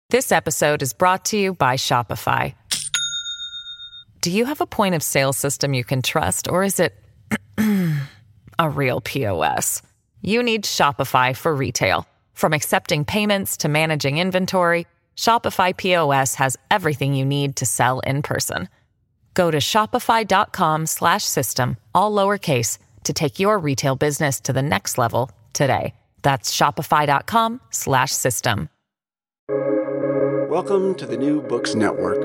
This episode is brought to you by Shopify. Do you have a point of sale system you can trust, or is it a real POS? You need Shopify for retail. From accepting payments to managing inventory, Shopify POS has everything you need to sell in person. Go to shopify.com/system, all lowercase, to take your retail business to the next level today. That's shopify.com/system. Welcome to the New Books Network.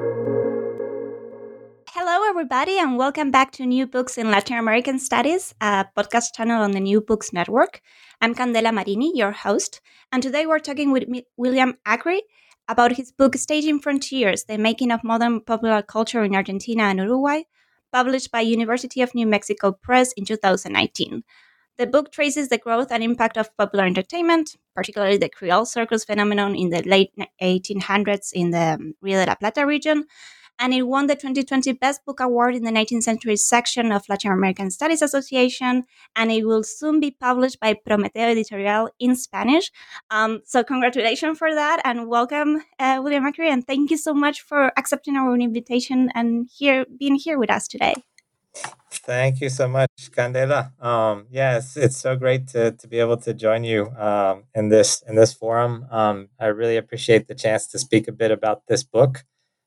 Hello, everybody, and welcome back to New Books in Latin American Studies, a podcast channel on the New Books Network. I'm Candela Marini, your host, and today we're talking with William Acri about his book Staging Frontiers, The Making of Modern Popular Culture in Argentina and Uruguay, published by University of New Mexico Press in 2019. The book traces the growth and impact of popular entertainment, particularly the Creole circus phenomenon in the late 1800s in the Rio de la Plata region, and it won the 2020 Best Book Award in the 19th Century section of Latin American Studies Association, and it will soon be published by Prometeo Editorial in Spanish. So congratulations for that, and welcome, William Acri, and thank you so much for accepting our invitation and being here with us today. Thank you so much, Candela. Yes, it's so great to be able to join you in this forum. I really appreciate the chance to speak a bit about this book,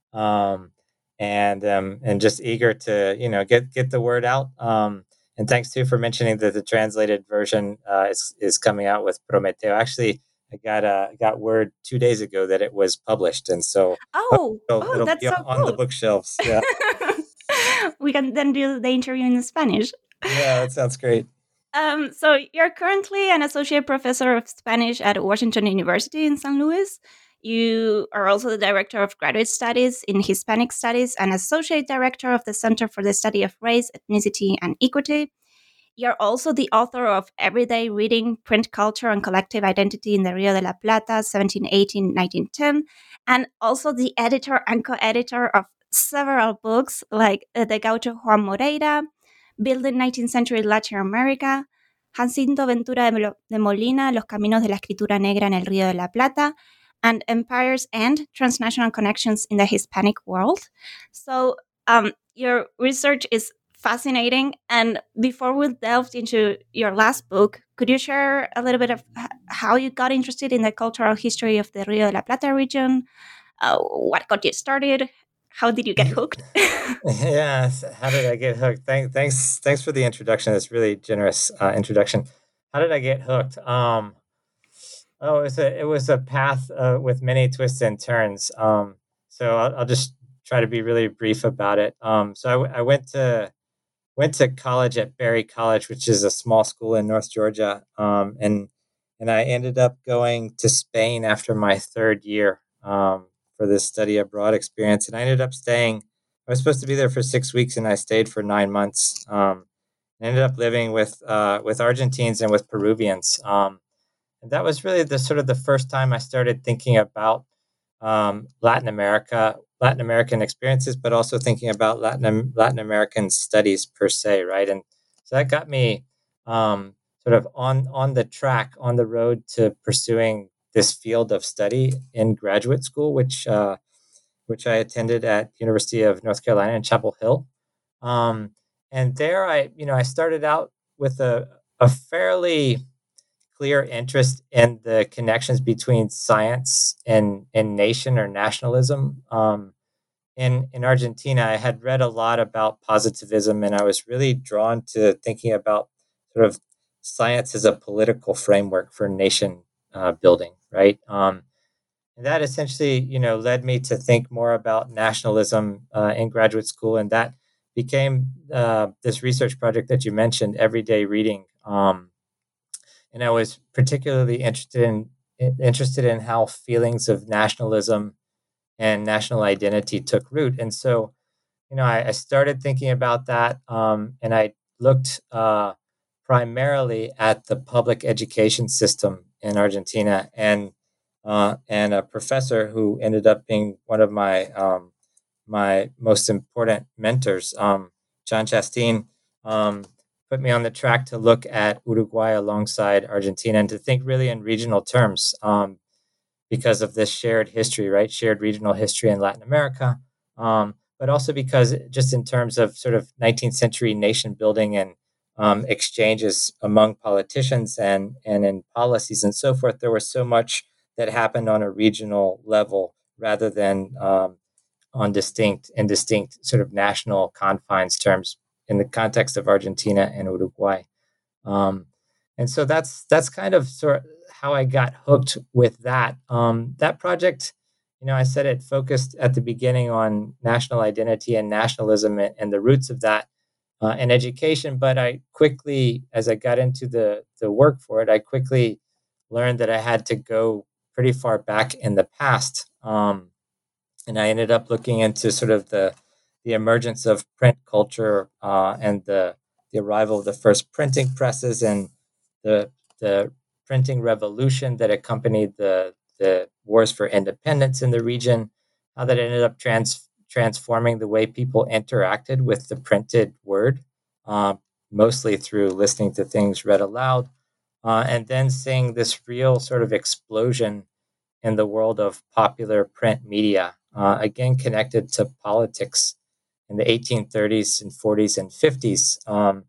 and just eager to get the word out. And thanks too for mentioning that the translated version is coming out with Prometeo. Actually, I got word 2 days ago that it was published, and so it'll that's be so on cool. the bookshelves. Yeah. We can then do the interview in Spanish. Yeah, that sounds great. So you're currently an associate professor of Spanish at Washington University in St. Louis. You are also the director of graduate studies in Hispanic Studies and associate director of the Center for the Study of Race, Ethnicity, and Equity. You're also the author of Everyday Reading, Print Culture, and Collective Identity in the Rio de la Plata, 1718-1910, and also the editor and co-editor of several books like The Gaucho Juan Moreira, Building 19th Century Latin America, Jacinto Ventura de Molina, Los Caminos de la Escritura Negra en el Río de la Plata, and Empires and Transnational Connections in the Hispanic World. So your research is fascinating. And before we delved into your last book, could you share a little bit of how you got interested in the cultural history of the Rio de la Plata region? What got you started? How did you get hooked? Yes. How did I get hooked? Thanks for the introduction. It's really generous introduction. How did I get hooked? It was a path with many twists and turns. So I'll just try to be really brief about it. So I went to college at Berry College, which is a small school in North Georgia, and I ended up going to Spain after my third year for this study abroad experience, and I ended up staying. I was supposed to be there for 6 weeks, and I stayed for 9 months. I ended up living with Argentines and with Peruvians. And that was really the first time I started thinking about Latin American experiences, but also thinking about Latin American studies per se, right? And so that got me sort of on the track, on the road to pursuing this field of study in graduate school, which I attended at University of North Carolina in Chapel Hill. And there I started out with a fairly clear interest in the connections between science and nation or nationalism. In Argentina, I had read a lot about positivism, and I was really drawn to thinking about sort of science as a political framework for nation building, right? And that essentially, led me to think more about nationalism in graduate school, and that became this research project that you mentioned, Everyday Reading. And I was particularly interested in how feelings of nationalism and national identity took root. And so, I started thinking about that, and I looked primarily at the public education system in Argentina, and a professor who ended up being one of my my most important mentors, John Chastain, put me on the track to look at Uruguay alongside Argentina and to think really in regional terms. because of this shared history, right? Shared regional history in Latin America, but also because just in terms of sort of 19th century nation building and exchanges among politicians and in policies and so forth, there was so much that happened on a regional level rather than on distinct sort of national confines terms in the context of Argentina and Uruguay. Um, and so that's kind of sort of how I got hooked with that. That project, I said it focused at the beginning on national identity and nationalism and the roots of that in education. But I quickly, as I got into the work for it, I quickly learned that I had to go pretty far back in the past. And I ended up looking into sort of the emergence of print culture and the arrival of the first printing presses and the printing revolution that accompanied the wars for independence in the region, how that ended up transforming the way people interacted with the printed word, uh, mostly through listening to things read aloud, and then seeing this real sort of explosion in the world of popular print media, again connected to politics in the 1830s and 40s and 50s.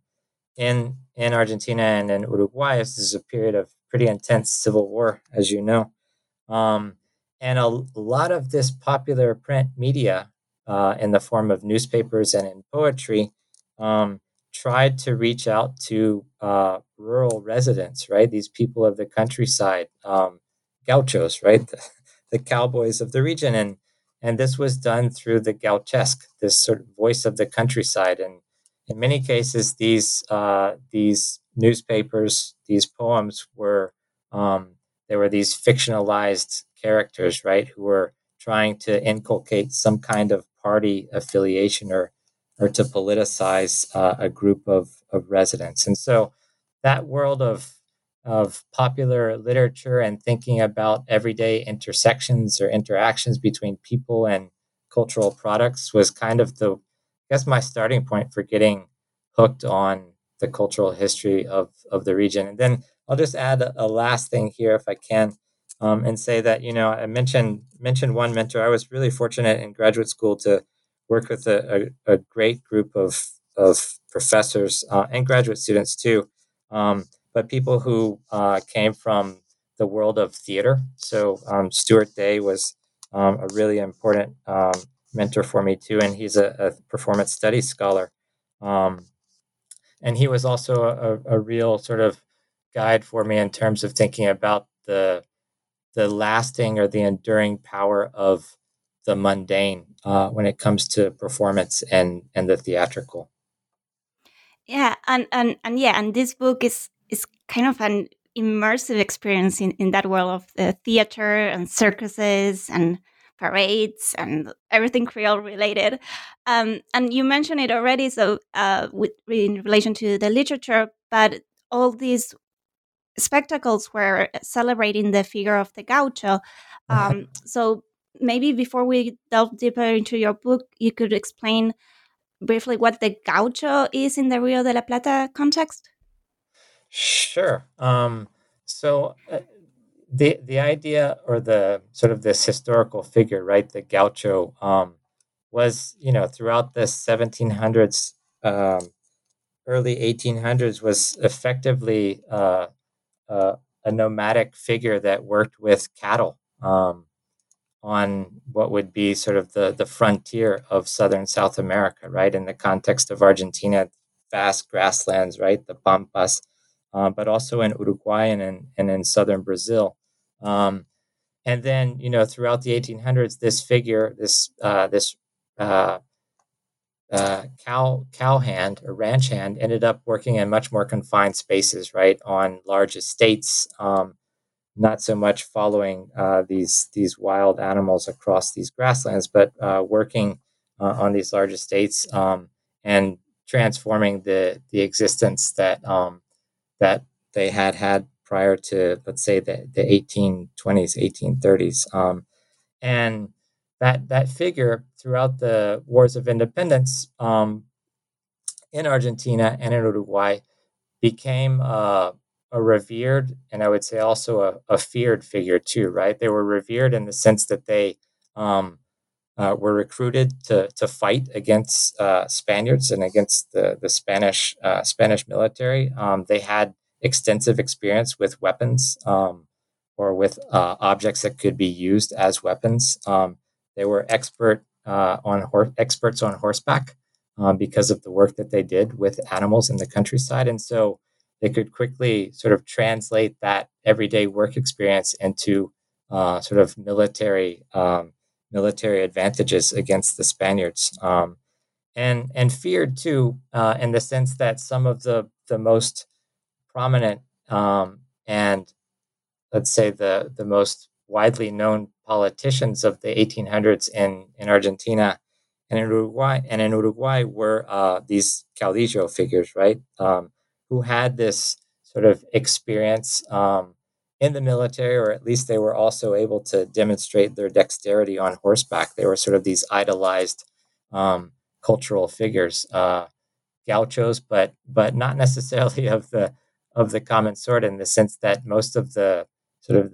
In Argentina and in Uruguay, this is a period of pretty intense civil war, as you know. Um, and a lot of this popular print media, in the form of newspapers and in poetry, um, tried to reach out to rural residents, right? These people of the countryside, gauchos, right? The cowboys of the region. And this was done through the gauchesque, this sort of voice of the countryside. And in many cases, these newspapers, these poems were there were these fictionalized characters, right, who were trying to inculcate some kind of party affiliation or to politicize a group of residents. And so that world of popular literature and thinking about everyday intersections or interactions between people and cultural products was kind of I guess my starting point for getting hooked on the cultural history of the region. And then I'll just add a last thing here, if I can, and say that I mentioned one mentor. I was really fortunate in graduate school to work with a great group of professors and graduate students too, but people who came from the world of theater. So Stuart Day was a really important mentor for me too, and he's a performance studies scholar. Um, and he was also a real sort of guide for me in terms of thinking about the lasting or the enduring power of the mundane when it comes to performance and the theatrical. Yeah, and yeah, and this book is kind of an immersive experience in that world of the theater and circuses and parades and everything Creole related. And you mentioned it already, so in relation to the literature, but all these spectacles were celebrating the figure of the gaucho. So maybe before we delve deeper into your book, you could explain briefly what the gaucho is in the Rio de la Plata context? Sure. So the idea or the sort of this historical figure, right, the gaucho, was throughout the 1700s, early 1800s, was effectively a nomadic figure that worked with cattle on what would be sort of the frontier of southern South America, right? In the context of Argentina, vast grasslands, right? The Pampas, but also in Uruguay and in southern Brazil. And then, throughout the 1800s, this figure, this uh, cow hand or ranch hand, ended up working in much more confined spaces, right, on large estates, not so much following these wild animals across these grasslands, but working on these large estates, and transforming the existence that they had prior to, let's say, the 1820s, 1830s. And that figure throughout the wars of independence, in Argentina and in Uruguay, became a revered, and I would say also a feared figure too, right? They were revered in the sense that they um, were recruited to fight against Spaniards and against the Spanish military. They had extensive experience with weapons or with objects that could be used as weapons. They were experts on horseback because of the work that they did with animals in the countryside, and so they could quickly sort of translate that everyday work experience into sort of military advantages against the Spaniards, and feared too, in the sense that some of the most prominent and let's say the most widely known politicians of the 1800s in Argentina and in Uruguay were these caudillo figures, right? Who had this sort of experience in the military, or at least they were also able to demonstrate their dexterity on horseback. They were sort of these idolized cultural figures, gauchos, but not necessarily of the common sort, in the sense that most of the sort of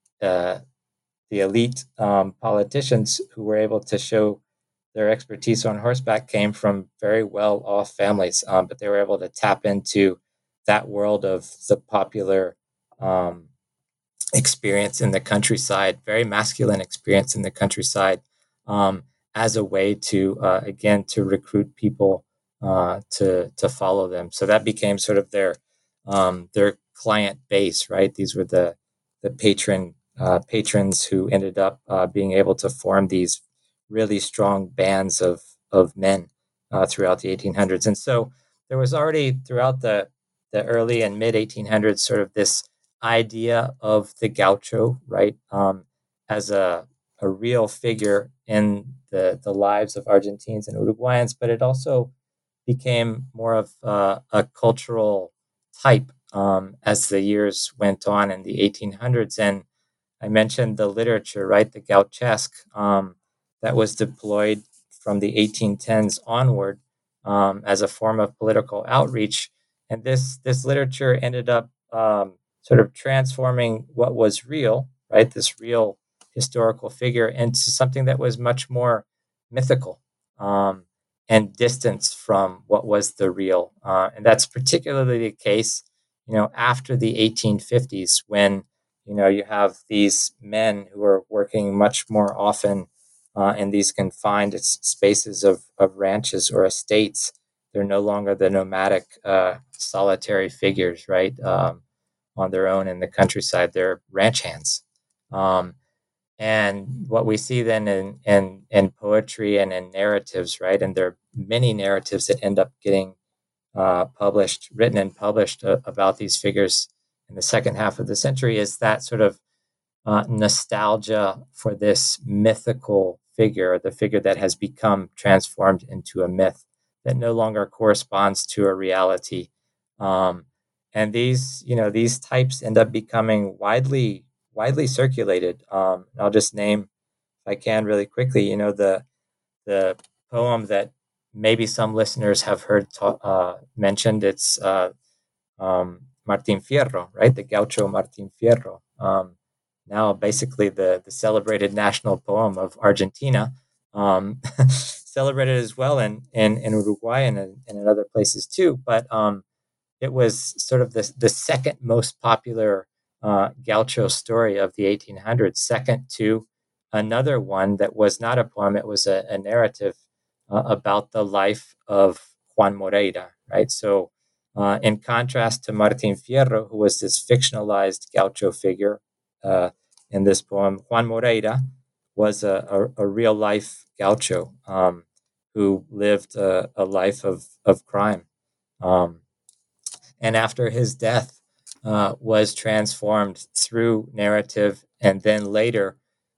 the elite politicians who were able to show their expertise on horseback came from very well off families, but they were able to tap into that world of the popular um, experience in the countryside, very masculine experience in the countryside, as a way to again to recruit people to follow them. So that became sort of their client base, right? These were the patrons who ended up being able to form these really strong bands of men throughout the 1800s. And so there was already throughout the early and mid 1800s sort of this idea of the gaucho, right, as a real figure in the lives of Argentines and Uruguayans, but it also became more of a cultural type as the years went on in the 1800s. And I mentioned the literature, right, the gauchesque that was deployed from the 1810s onward as a form of political outreach. And this literature ended up sort of transforming what was real, right, this real historical figure, into something that was much more mythical and distance from what was the real. And that's particularly the case, after the 1850s, when you have these men who are working much more often in these confined spaces of ranches or estates. They're no longer the nomadic, solitary figures, right, on their own in the countryside. They're ranch hands. And what we see then in poetry and in narratives, right, and there are many narratives that end up getting written and published about these figures in the second half of the century, is that sort of nostalgia for this mythical figure, the figure that has become transformed into a myth that no longer corresponds to a reality. And these types end up becoming widely circulated. I'll just name, if I can, really quickly, the poem that maybe some listeners have heard mentioned. It's Martin Fierro, right? The Gaucho Martin Fierro. Now basically the celebrated national poem of Argentina, celebrated as well in Uruguay and in other places too. But it was sort of the second most popular gaucho story of the 1800s, second to another one that was not a poem. It was a narrative about the life of Juan Moreira, right? So in contrast to Martin Fierro, who was this fictionalized gaucho figure in this poem, Juan Moreira was a real life gaucho who lived a life of crime. And after his death, was transformed through narrative, and then later,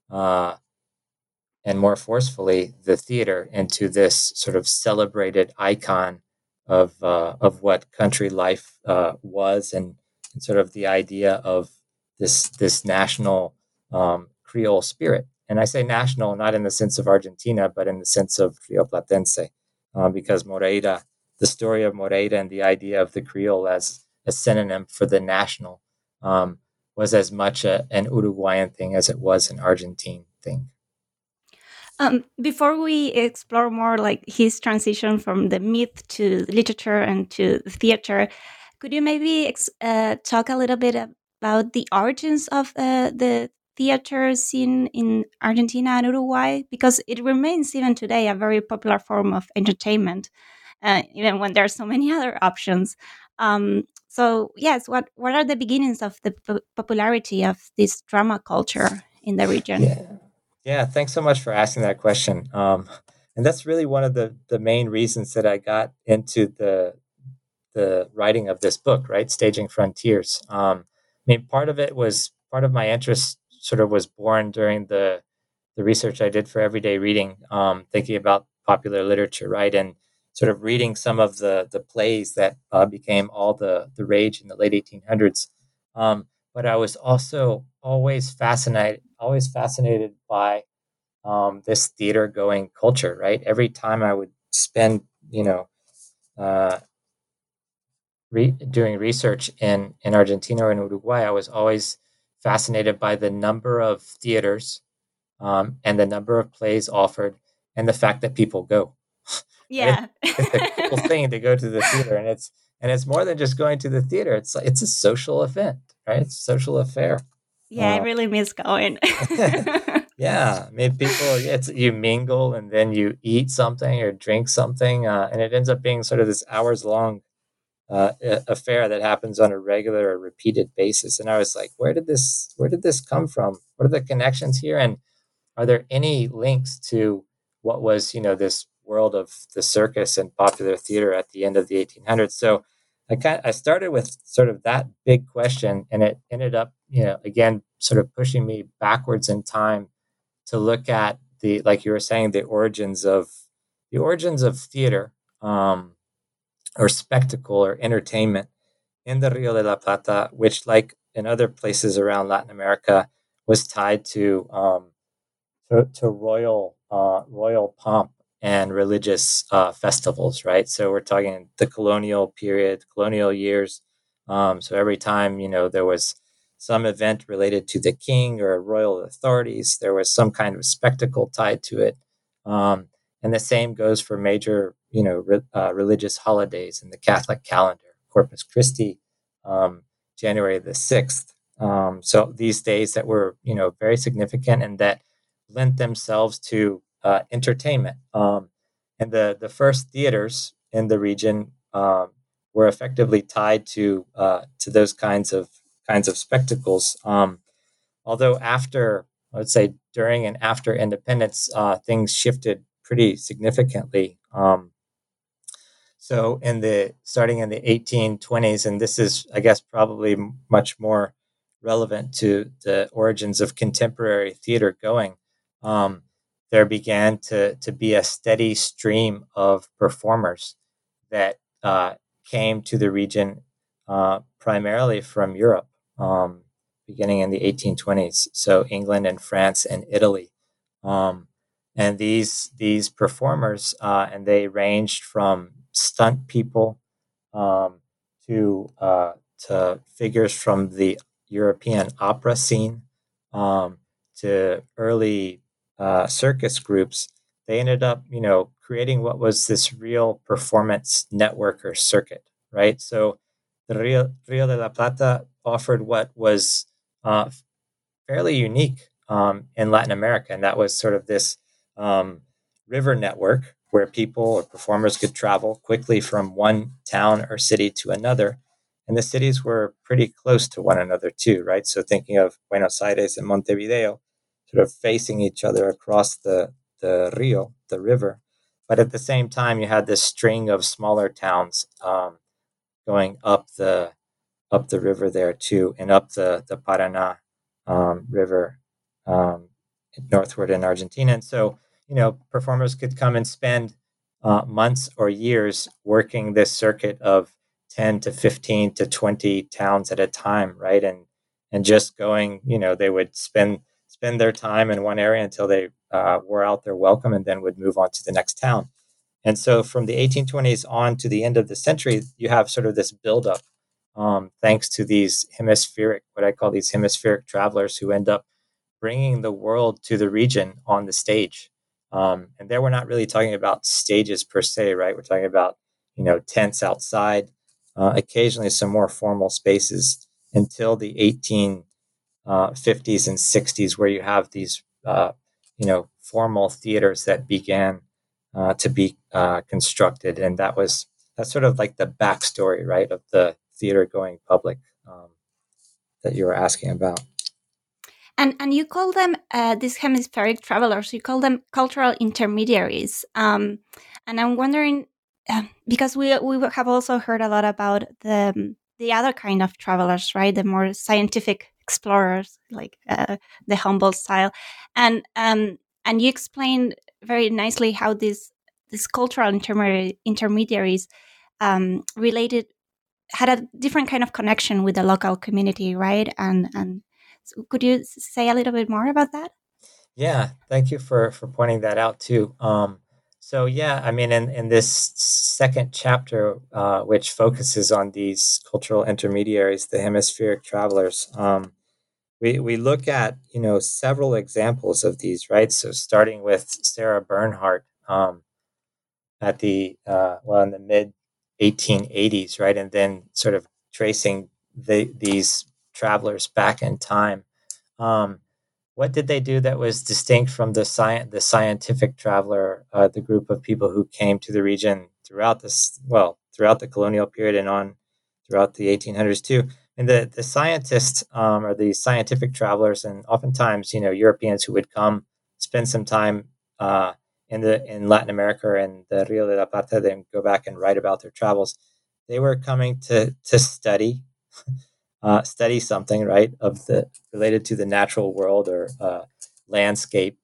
and more forcefully, the theater, into this sort of celebrated icon of what country life was, and sort of the idea of this national Creole spirit. And I say national not in the sense of Argentina, but in the sense of Rio Platense, because Moreira, the story of Moreira and the idea of the Creole as a synonym for the national, was as much an Uruguayan thing as it was an Argentine thing. Before we explore more like his transition from the myth to literature and to theater, could you maybe talk a little bit about the origins of the theater scene in Argentina and Uruguay? Because it remains even today a very popular form of entertainment, even when there are so many other options. So yes, what are the beginnings of the popularity of this drama culture in the region? Yeah, thanks so much for asking that question. And that's really one of the main reasons that I got into the writing of this book, right? Staging Frontiers. I mean, part of my interest sort of was born during the research I did for Everyday Reading, thinking about popular literature, right? And sort of reading some of the plays that became all the rage in the late 1800s. But I was also always fascinated by this theater going culture, right? Every time I would spend, uh, doing research in Argentina or in Uruguay, I was always fascinated by the number of theaters and the number of plays offered and the fact that people go. Right? Yeah. It's a cool thing to go to the theater, and it's more than just going to the theater. It's a social event, right? It's a social affair. Yeah, I really miss going. Yeah, I mean, it's you mingle and then you eat something or drink something, and it ends up being sort of this hours long affair that happens on a regular or repeated basis. And I was like, where did this come from? What are the connections here? And are there any links to what was, this world of the circus and popular theater at the end of the 1800s? So I started with sort of that big question, and it ended up, again, sort of pushing me backwards in time to look at like you were saying, the origins of theater, or spectacle or entertainment in the Rio de la Plata, which, like in other places around Latin America, was tied to royal pomp and religious festivals, right? So we're talking the colonial period, colonial years. So every time there was some event related to the king or royal authorities, there was some kind of spectacle tied to it. And the same goes for major, religious holidays in the Catholic calendar, Corpus Christi, January the 6th. So these days that were, very significant and that lent themselves to entertainment. And the first theaters in the region were effectively tied to those kinds of spectacles. Although after, let's say, during and after independence, things shifted pretty significantly. So starting in the 1820s, and this is, I guess, probably much more relevant to the origins of contemporary theater going, there began to be a steady stream of performers that came to the region primarily from Europe, beginning in the 1820s. So England and France and Italy. And these performers, and they ranged from stunt people um, to figures from the European opera scene, to early circus groups. They ended up, creating what was this real performance network or circuit, right? So the Rio de la Plata offered what was uh, fairly unique in Latin America, and that was sort of this river network where people or performers could travel quickly from one town or city to another. And the cities were pretty close to one another too, right? So thinking of Buenos Aires and Montevideo sort of facing each other across the Rio, the river. But at the same time, you had this string of smaller towns going up the river there too, and up the Paraná River northward in Argentina. And so, performers could come and spend months or years working this circuit of 10 to 15 to 20 towns at a time, right? And just going, they would spend their time in one area until they wore out their welcome and then would move on to the next town. And so from the 1820s on to the end of the century, you have sort of this buildup thanks to these what I call these hemispheric travelers who end up bringing the world to the region on the stage. And there we're not really talking about stages per se, right? We're talking about, tents outside, occasionally some more formal spaces until the 1850s and 60s, where you have these, formal theaters that began to be constructed. And that's sort of like the backstory, right, of the theater going public that you were asking about. And you call them these hemispheric travelers. You call them cultural intermediaries. And I'm wondering because we have also heard a lot about the other kind of travelers, right? The more scientific explorers, like the Humboldt style, and you explained very nicely how these cultural intermediaries related had a different kind of connection with the local community, right? And so could you say a little bit more about that? Yeah, thank you for pointing that out too. So yeah, I mean, in this second chapter, which focuses on these cultural intermediaries, the hemispheric travelers, we look at several examples of these, right? So starting with Sarah Bernhardt at in the mid 1880s, right, and then sort of tracing these travelers back in time. Um, what did they do that was distinct from the scientific traveler, the group of people who came to the region throughout throughout the colonial period and on throughout the 1800s too? And the scientists or the scientific travelers, and oftentimes Europeans who would come spend some time in Latin America and the Rio de la Plata, then go back and write about their travels. They were coming to study study something, right, of the related to the natural world or landscape,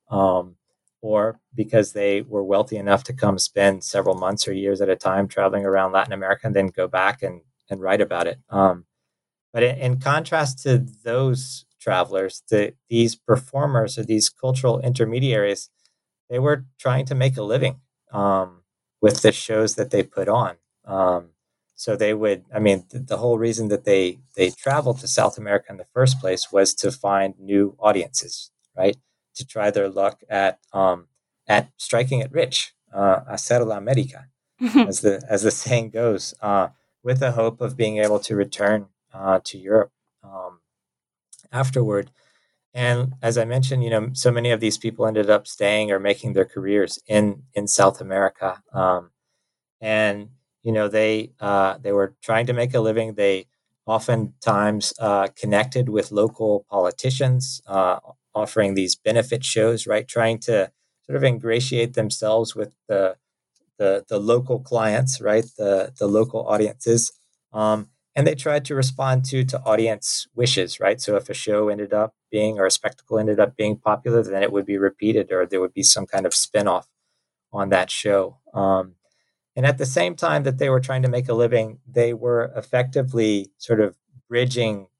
or because they were wealthy enough to come spend several months or years at a time traveling around Latin America and then go back and write about it. But in contrast to those travelers, these performers or these cultural intermediaries, they were trying to make a living with the shows that they put on. So they would, I mean, the whole reason that they traveled to South America in the first place was to find new audiences, right? To try their luck at striking it rich, hacer la America, as the saying goes, with the hope of being able to return to Europe afterward. And as I mentioned, so many of these people ended up staying or making their careers in South America, and they were trying to make a living. They oftentimes connected with local politicians, offering these benefit shows, right? Trying to sort of ingratiate themselves with the local clients, right? The local audiences. And they tried to respond to audience wishes, right? So if a show ended up being or a spectacle ended up being popular, then it would be repeated or there would be some kind of spinoff on that show. And at the same time that they were trying to make a living, they were effectively sort of bridging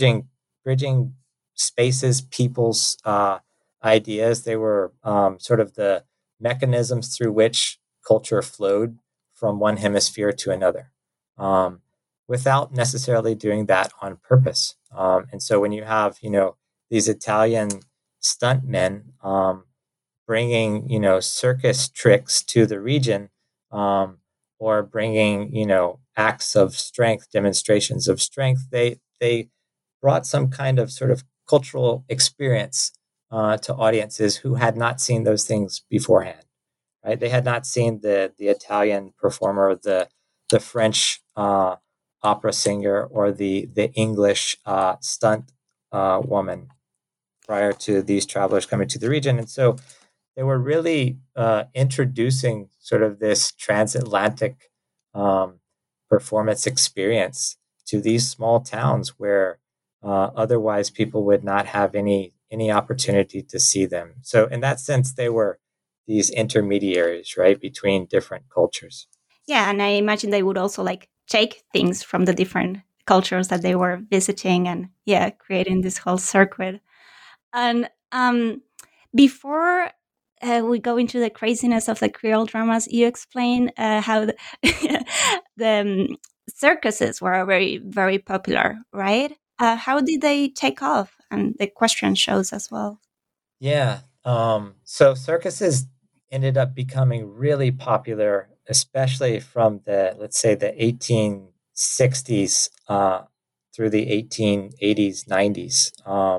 spaces, people's ideas. They were sort of the mechanisms through which culture flowed from one hemisphere to another, without necessarily doing that on purpose. And so when you have, these Italian stuntmen bringing, circus tricks to the region, or bringing, acts of strength, demonstrations of strength, they brought some kind of sort of cultural experience to audiences who had not seen those things beforehand. Right? They had not seen the Italian performer, the French opera singer, or the English stunt woman prior to these travelers coming to the region, and so they were really introducing sort of this transatlantic performance experience to these small towns where otherwise people would not have any opportunity to see them. So in that sense, they were these intermediaries, right, between different cultures. Yeah, and I imagine they would also like take things from the different cultures that they were visiting, and yeah, creating this whole circuit. And before we go into the craziness of the Creole dramas, you explain how the circuses were very, very popular, right? How did they take off? And the question shows as well. Yeah. So circuses ended up becoming really popular, especially from the, let's say, the 1860s through the 1880s, 90s.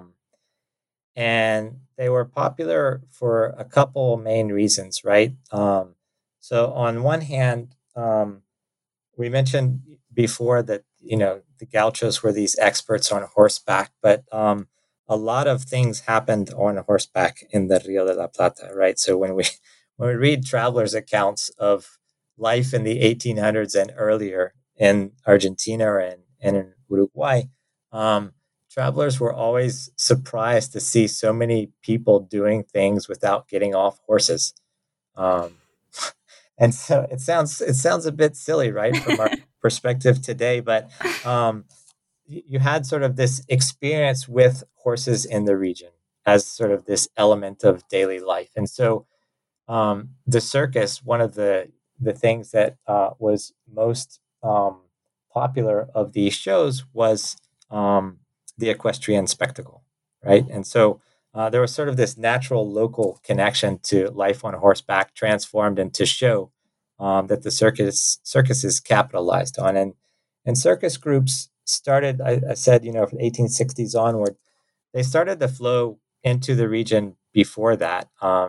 And they were popular for a couple main reasons, right? So on one hand, we mentioned before that the gauchos were these experts on horseback, but a lot of things happened on horseback in the Rio de la Plata, right? So when we read travelers' accounts of life in the 1800s and earlier in Argentina and in Uruguay, travelers were always surprised to see so many people doing things without getting off horses. Um, and so it sounds a bit silly, right, from our perspective today, but you had sort of this experience with horses in the region as sort of this element of daily life. And so the circus, one of the things that was most popular of these shows was the equestrian spectacle, right? And so there was sort of this natural local connection to life on horseback transformed into show that the circuses capitalized on. And circus groups started, I said, from the 1860s onward, they started to flow into the region before that,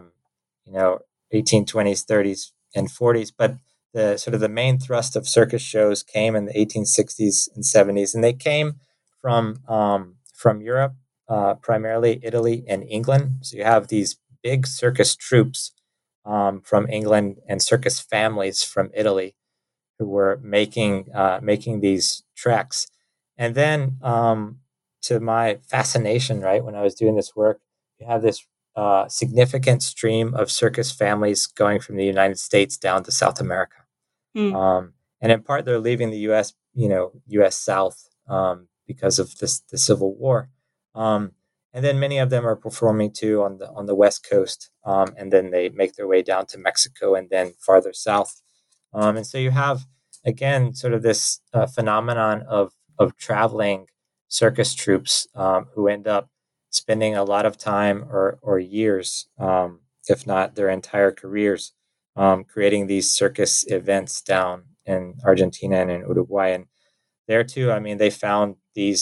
1820s, 30s, and 40s. But the sort of the main thrust of circus shows came in the 1860s and 70s, and they came from Europe, primarily Italy and England. So you have these big circus troops from England and circus families from Italy who were making these treks. And then, to my fascination, right, when I was doing this work, you have this significant stream of circus families going from the United States down to South America. Mm. And in part, they're leaving the U.S., U.S. South because of the Civil War. And then many of them are performing too on the West Coast, and then they make their way down to Mexico and then farther south. And so you have again sort of this phenomenon of traveling circus troops who end up spending a lot of time or years, if not their entire careers, creating these circus events down in Argentina and in Uruguay. And there too, I mean, they found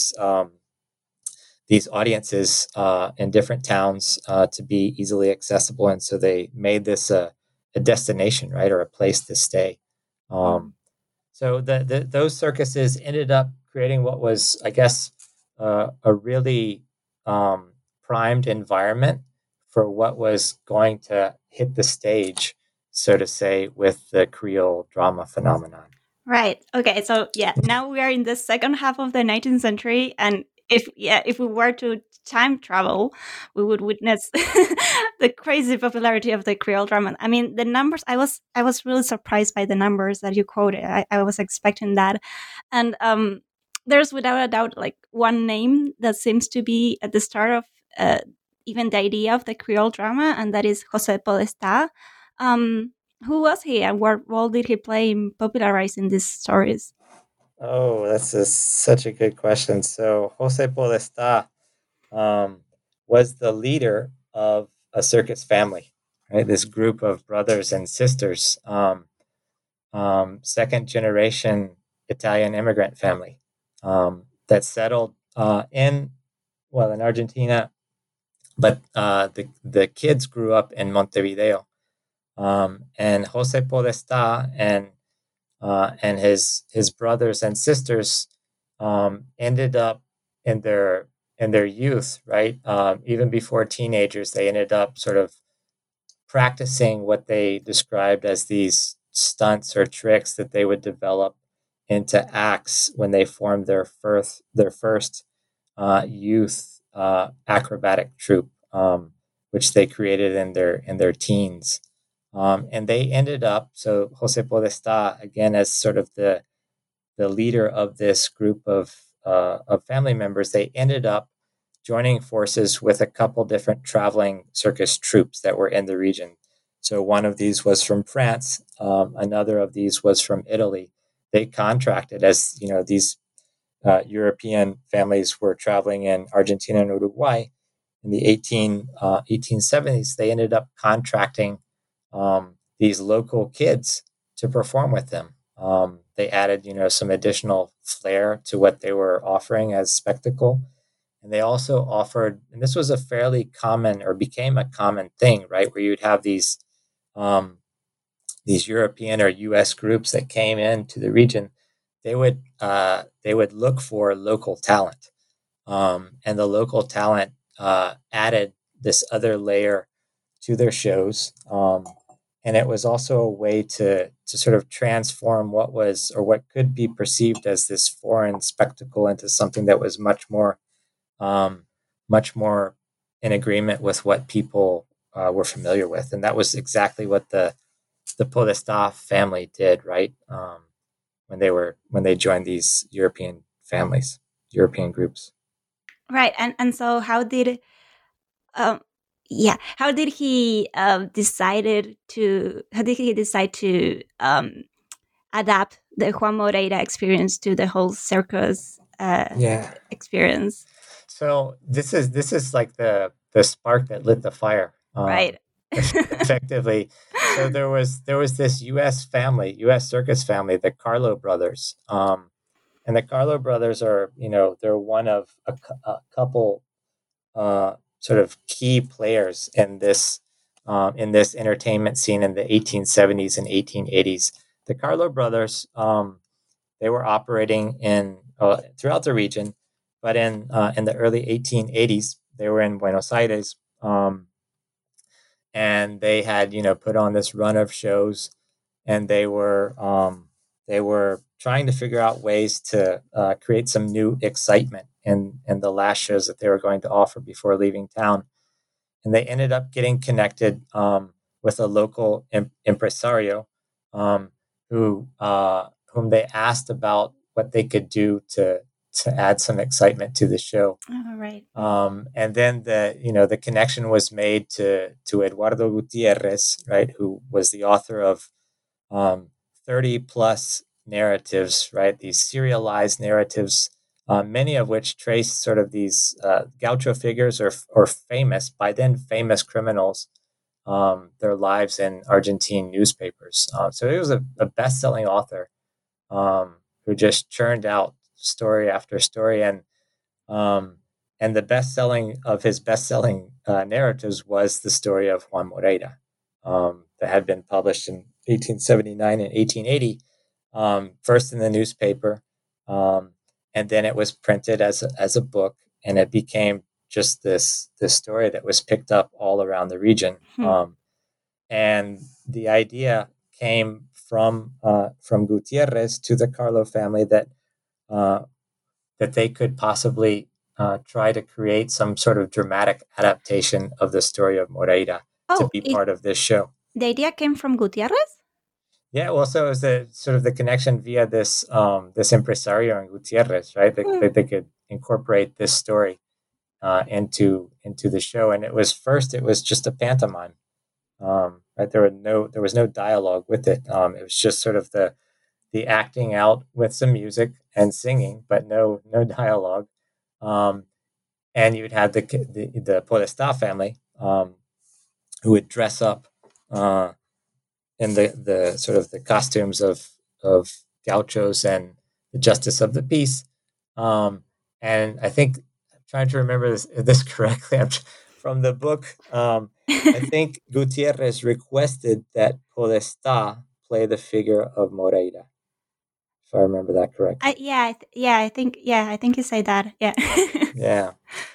these audiences in different towns to be easily accessible, and so they made this a destination, right, or a place to stay. So those circuses ended up creating what was, I guess, a really primed environment for what was going to hit the stage, so to say, with the Creole drama phenomenon. Right. Okay. So yeah, now we are in the second half of the 19th century, and if we were to time travel, we would witness the crazy popularity of the Creole drama. I mean, the numbers. I was really surprised by the numbers that you quoted. I was expecting that, and there's without a doubt like one name that seems to be at the start of even the idea of the Creole drama, and that is José Podestá. Who was he, and what role did he play in popularizing these stories? Oh, such a good question. So Jose Podestá was the leader of a circus family, right? This group of brothers and sisters, second generation Italian immigrant family that settled in Argentina, but the kids grew up in Montevideo. And Jose Podestá and his brothers and sisters ended up in their youth, right? Even before teenagers, they ended up sort of practicing what they described as these stunts or tricks that they would develop into acts when they formed their first youth acrobatic troupe, which they created in their teens. And they ended up, so Jose Podestá, again, as sort of the leader of this group of family members, they ended up joining forces with a couple different traveling circus troupes that were in the region. So one of these was from France, another of these was from Italy, they contracted as these European families were traveling in Argentina and Uruguay in the 1870s. They ended up contracting these local kids to perform with them. They added, some additional flair to what they were offering as spectacle. And they also offered, and this was a fairly common, or became a common thing, right, where you'd have these European or U.S. groups that came into the region. They would look for local talent, and the local talent added this other layer to their shows. And it was also a way to sort of transform what was, or what could be perceived as, this foreign spectacle into something that was much more in agreement with what people were familiar with. And that was exactly what the Podestá family did, right? When they joined these European families, European groups. Right. And so how did he decide to adapt the Juan Moreira experience to the whole circus experience? So this is like the spark that lit the fire, right? Effectively. So there was this U.S. circus family, the Carlo brothers, and the Carlo brothers are, they're one of a couple sort of key players in this entertainment scene in the 1870s and 1880s. The Carlo brothers, they were operating in throughout the region, but in the early 1880s, they were in Buenos Aires, and they had put on this run of shows, and they were trying to figure out ways to create some new excitement in the last shows that they were going to offer before leaving town. And they ended up getting connected with a local impresario whom they asked about what they could do to add some excitement to the show. Oh, right. And then the connection was made to Eduardo Gutierrez, right, who was the author of 30 plus narratives, right, these serialized narratives, many of which trace sort of these gaucho figures or famous criminals, their lives in Argentine newspapers. So he was a best-selling author who just churned out story after story, and the best-selling of his best-selling narratives was the story of Juan Moreira, that had been published in 1879 and 1880, first in the newspaper, and then it was printed as a book, and it became just this story that was picked up all around the region. And the idea came from Gutierrez to the Carlo family that they could possibly try to create some sort of dramatic adaptation of the story of Moreira to be part of this show. The idea came from Gutierrez? Yeah, well, so it was the connection via this impresario and Gutierrez, right? That they could incorporate this story into the show, and it was just a pantomime, right? There was no dialogue with it. It was just sort of the acting out with some music and singing, but no dialogue. And you'd have the Podestá family, who would dress up in the sort of the costumes of gauchos and the justice of the peace. And I think, I'm trying to remember this correctly from the book. I think Gutierrez requested that Podestá play the figure of Moreira, if I remember that correctly. I think you say that. Yeah. Yeah.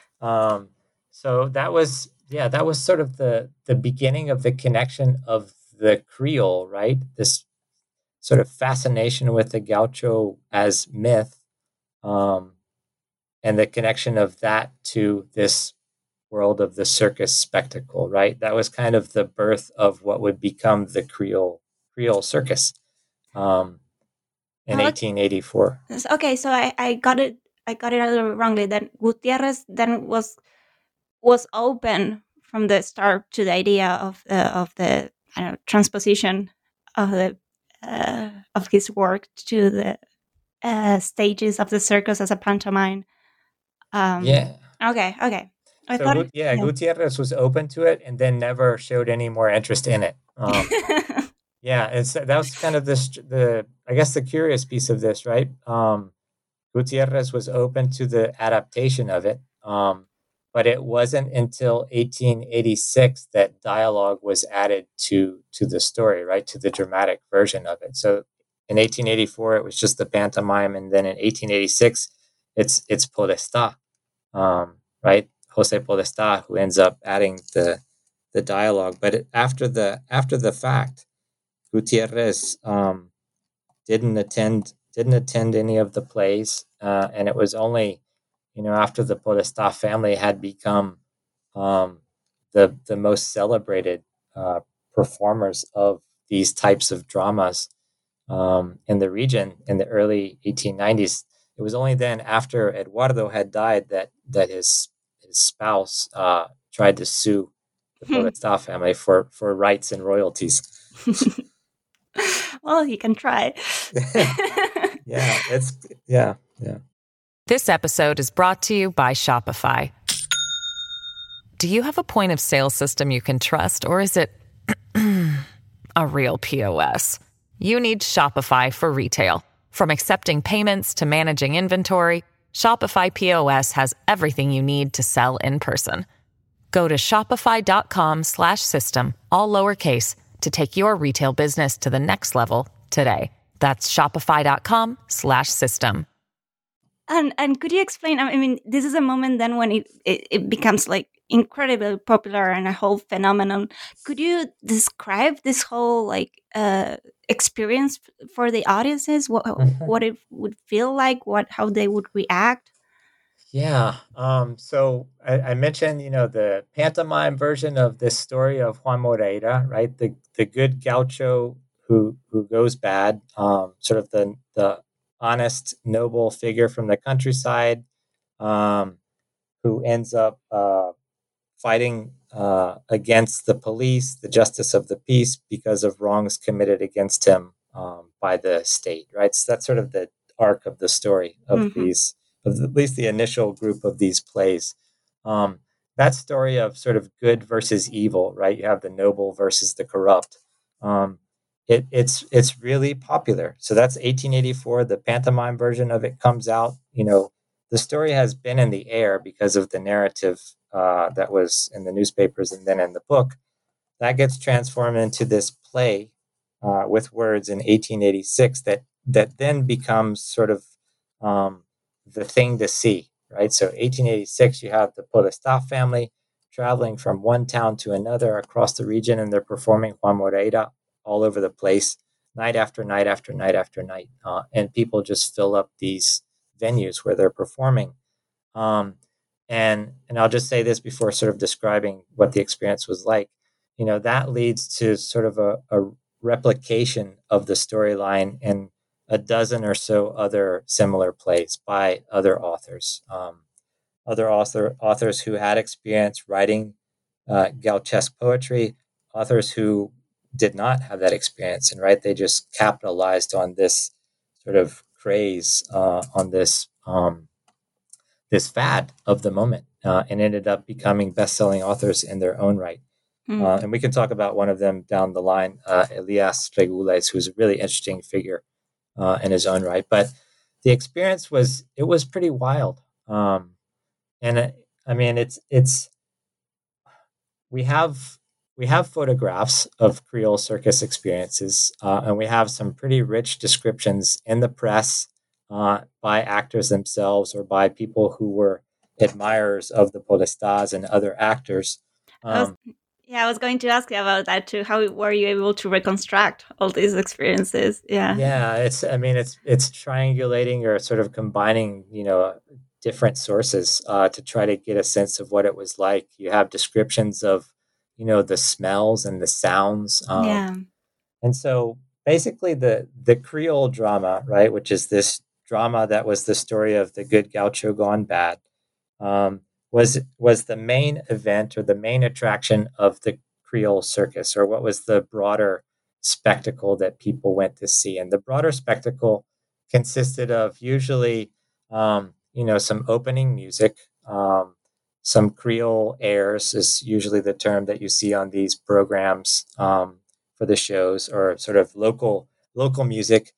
So that was sort of the beginning of the connection of the Creole, right? This sort of fascination with the gaucho as myth, and the connection of that to this world of the circus spectacle, right? That was kind of the birth of what would become the Creole circus in 1884. Okay, so I got it a little wrongly. Then Gutierrez then was open from the start to the idea of the transposition of the of his work to the stages of the circus as a pantomime. Yeah. Okay. I So thought, Gutierrez was open to it and then never showed any more interest in it. Yeah, that was kind of I guess the curious piece of this, right? Gutierrez was open to the adaptation of it, but it wasn't until 1886 that dialogue was added to the story, right, to the dramatic version of it. So in 1884, it was just the pantomime, and then in 1886, it's Podestá, right? Jose Podestá, who ends up adding the dialogue. But after the fact, Gutierrez didn't attend any of the plays, and it was only after the Podestá family had become the most celebrated performers of these types of dramas in the region in the early 1890s. It was only then, after Eduardo had died, that his spouse tried to sue the Podestá family for rights and royalties. well, he can try. Yeah. This episode is brought to you by Shopify. Do you have a point of sale system you can trust, or is it a real POS? You need Shopify for retail. From accepting payments to managing inventory, Shopify POS has everything you need to sell in person. Go to shopify.com/system, all lowercase, to take your retail business to the next level today. That's shopify.com/system. And could you explain? I mean, this is a moment then when it becomes like incredibly popular and a whole phenomenon. Could you describe this whole like experience for the audiences? What it would feel like? How they would react? Yeah. So I mentioned, the pantomime version of this story of Juan Moreira, right? The good gaucho who goes bad, sort of the honest, noble figure from the countryside, who ends up fighting against the police, the justice of the peace, because of wrongs committed against him by the state, right? So that's sort of the arc of the story of these, of at least the initial group of these plays. That story of sort of good versus evil, right? You have the noble versus the corrupt. It's really popular. So that's 1884. The pantomime version of it comes out. The story has been in the air because of the narrative that was in the newspapers and then in the book. That gets transformed into this play with words in 1886 that then becomes sort of the thing to see, right? So 1886, you have the Podestá family traveling from one town to another across the region, and they're performing Juan Moreira all over the place, night after night after night after night. And people just fill up these venues where they're performing. And I'll just say this before sort of describing what the experience was like. That leads to sort of a replication of the storyline in a dozen or so other similar plays by other authors. Authors who had experience writing Gauchesque poetry, authors who did not have that experience, and they just capitalized on this sort of craze, on this this fad of the moment, and ended up becoming best-selling authors in their own right. And we can talk about one of them down the line, Elias Regules, who's a really interesting figure in his own right. But the experience was pretty wild. And I mean, we have photographs of Creole circus experiences, and we have some pretty rich descriptions in the press by actors themselves or by people who were admirers of the Podestás and other actors. I was going to ask you about that too. How were you able to reconstruct all these experiences? Yeah, it's triangulating or sort of combining, different sources to try to get a sense of what it was like. You have descriptions of, the smells and the sounds. And so basically the Creole drama, right, which is this drama that was the story of the good gaucho gone bad, was the main event or the main attraction of the Creole circus, or what was the broader spectacle that people went to see. And the broader spectacle consisted of usually, some opening music, some Creole airs is usually the term that you see on these programs for the shows, or sort of local music.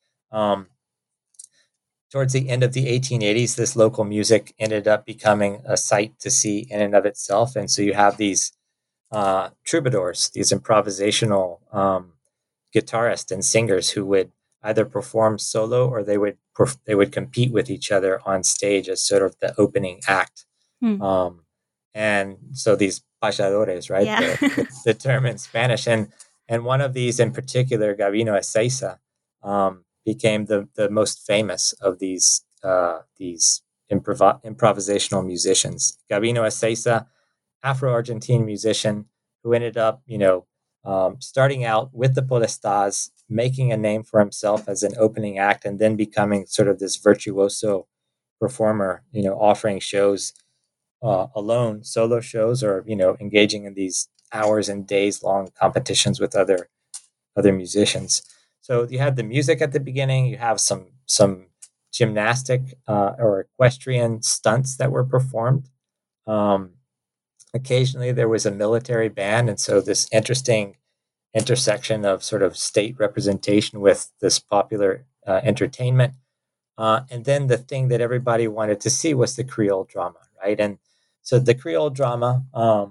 Towards the end of the 1880s, this local music ended up becoming a sight to see in and of itself. And so you have these troubadours, these improvisational guitarists and singers who would either perform solo, or they would compete with each other on stage as sort of the opening act. And so these payadores, right? Yeah. The term in Spanish, and one of these in particular, Gabino Ezeiza, became the most famous of these improvisational musicians. Gabino Ezeiza, Afro-Argentine musician who ended up, starting out with the Podestás, making a name for himself as an opening act, and then becoming sort of this virtuoso performer, offering shows alone, solo shows, or engaging in these hours and days long competitions with other musicians. So you had the music at the beginning. You have some gymnastic or equestrian stunts that were performed. Occasionally there was a military band, and so this interesting intersection of sort of state representation with this popular entertainment. And then the thing that everybody wanted to see was the Creole drama, right? And so the Creole drama,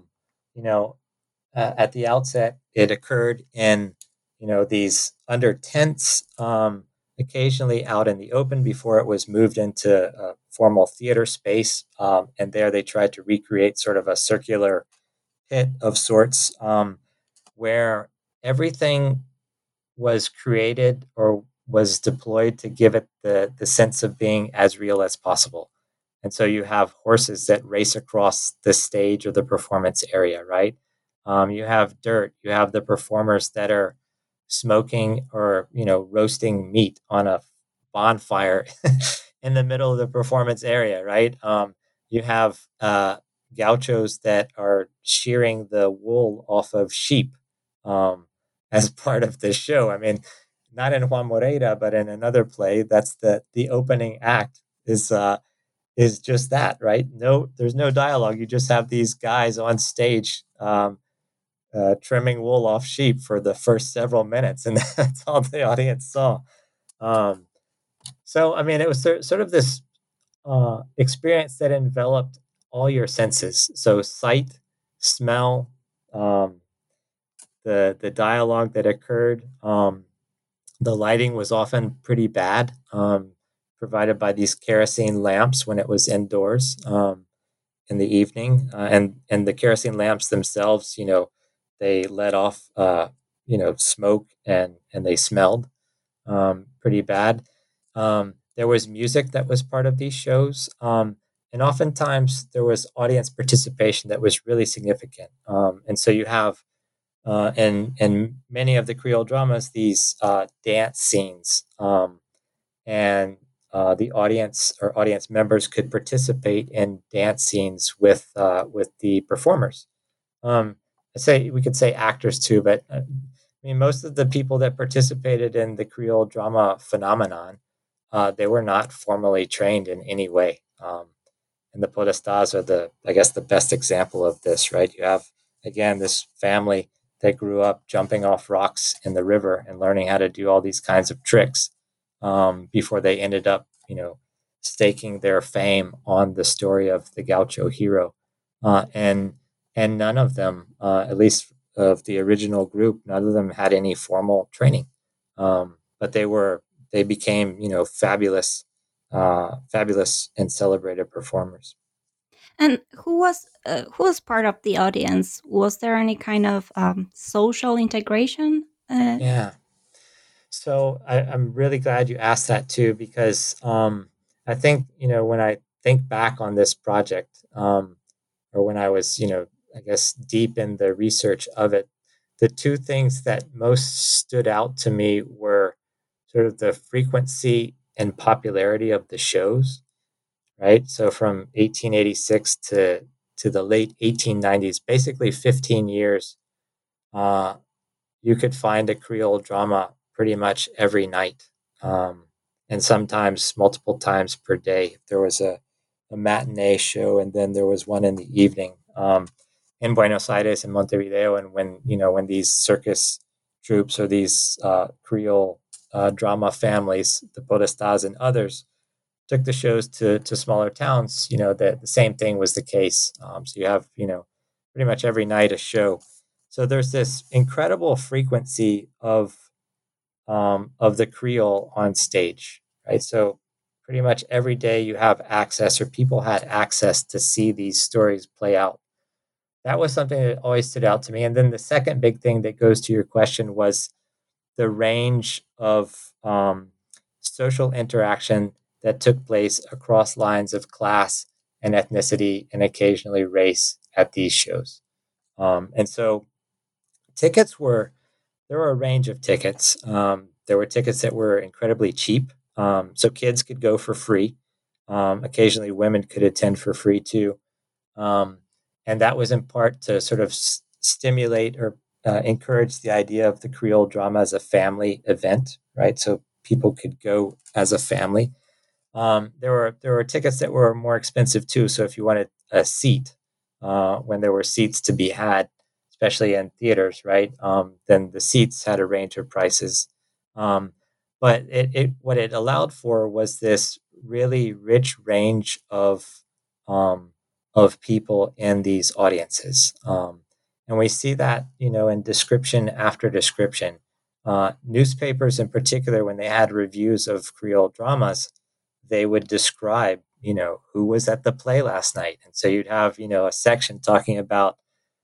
at the outset, it occurred in, these under tents, occasionally out in the open before it was moved into a formal theater space. And there they tried to recreate sort of a circular pit of sorts, where everything was created or was deployed to give it the sense of being as real as possible. And so you have horses that race across the stage or the performance area, right? You have dirt. You have the performers that are smoking or, roasting meat on a bonfire in the middle of the performance area, right? You have gauchos that are shearing the wool off of sheep as part of the show. I mean, not in Juan Moreira, but in another play, that's the opening act is just that, right? No, there's no dialogue. You just have these guys on stage trimming wool off sheep for the first several minutes, and that's all the audience saw. So, I mean, it was sort of this experience that enveloped all your senses. So, sight, smell, the dialogue that occurred. The lighting was often pretty bad, provided by these kerosene lamps when it was indoors in the evening, and the kerosene lamps themselves, they let off, smoke, and they smelled pretty bad. There was music that was part of these shows, and oftentimes there was audience participation that was really significant. And so you have in many of the Creole dramas these dance scenes, and the audience or audience members could participate in dance scenes with the performers. We could say actors too, but I mean, most of the people that participated in the Creole drama phenomenon, they were not formally trained in any way. And the Podestás are I guess, the best example of this, right? You have, again, this family that grew up jumping off rocks in the river and learning how to do all these kinds of tricks before they ended up, staking their fame on the story of the Gaucho hero. And none of them, at least of the original group, none of them had any formal training. But they became, fabulous and celebrated performers. And who was part of the audience? Was there any kind of social integration? Yeah. So I'm really glad you asked that too, because I think, when I think back on this project, or when I was, I guess, deep in the research of it, the two things that most stood out to me were sort of the frequency and popularity of the shows, right? So from 1886 to the late 1890s, basically 15 years, you could find a Creole drama pretty much every night, and sometimes multiple times per day. There was a matinee show, and then there was one in the evening in Buenos Aires and Montevideo. And when these circus troops or these Creole drama families, the Podestás and others, took the shows to smaller towns, the same thing was the case. So you have, pretty much every night a show. So there's this incredible frequency of the Creole on stage, right? So pretty much every day you have access, or people had access to see these stories play out. That was something that always stood out to me. And then the second big thing that goes to your question was the range of social interaction that took place across lines of class and ethnicity and occasionally race at these shows. And so there were a range of tickets. There were tickets that were incredibly cheap. So kids could go for free. Occasionally women could attend for free too. And that was in part to sort of stimulate or encourage the idea of the Creole drama as a family event, right? So people could go as a family. There were tickets that were more expensive too. So if you wanted a seat, when there were seats to be had, especially in theaters, right? Then the seats had a range of prices. But what it allowed for was this really rich range of people in these audiences. And we see that, in description after description. Newspapers in particular, when they had reviews of Creole dramas, they would describe, who was at the play last night. And so you'd have, a section talking about,